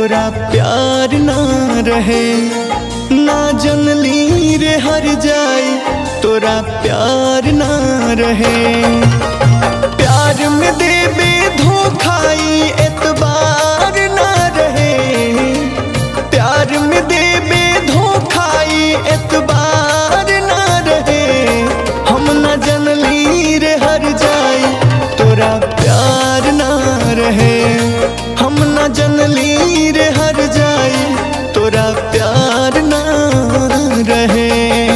तोरा प्यार ना रहे। ना जनली रे हर जाई तोरा प्यार ना रहे। प्यार में देबे धोखाई एतबार ना रहे। प्यार में देबे धोखाई एतबार ना रहे। हम ना जनली रे हर जाई तोरा प्यार ना रहे। हम ना जनली रे हर जाई तोरा प्यार ना रहे।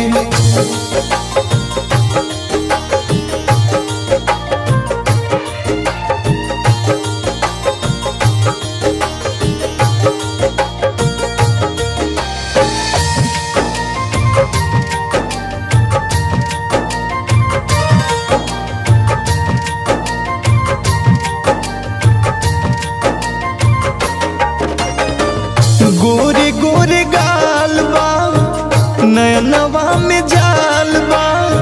गोरे गोरे गाल बा नयनवा में जाल बा।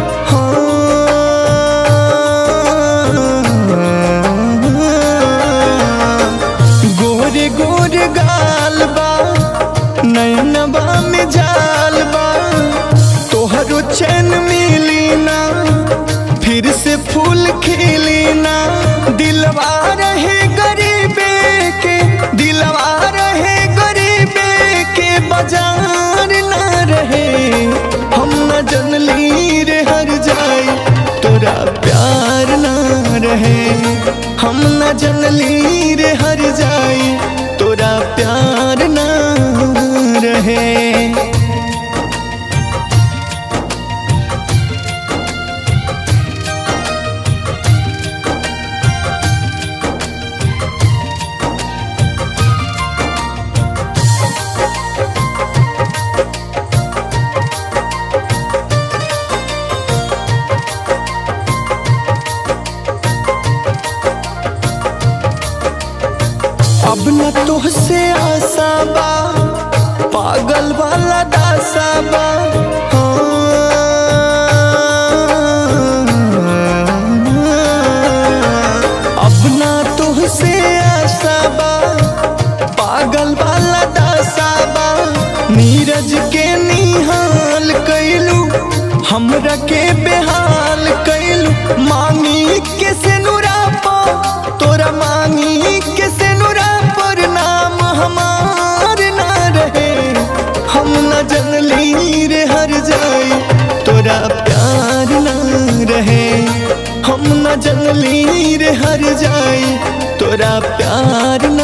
गोरे गोरे गाल बा नयनवा में जाल बा। तोहरो चैन मिली ना फिर से फूल खिली ना। दिलवा रहे गरीबे के दिलवा रहे बाजार ना रहे। हम न जनली रे हर जाई तोरा प्यार ना रहे। हम न जनली रे हर जाई तोरा प्यार ना रहे। अब न तोहसे आशा बा पागल वाला दासा बा। अब न तोहसे आशा बा पागल वाला दासा बा। नीरज के निहाल कैलू हमरा के बेहाल कैलू। मांगी के सिनुरा पा तोरा मांगी के सिनुरा पर नाम हमार ना रहे। हम न जनली रे हर जाई तोरा प्यार ना रहे। हम न जनली रे हर जाई तोरा प्यार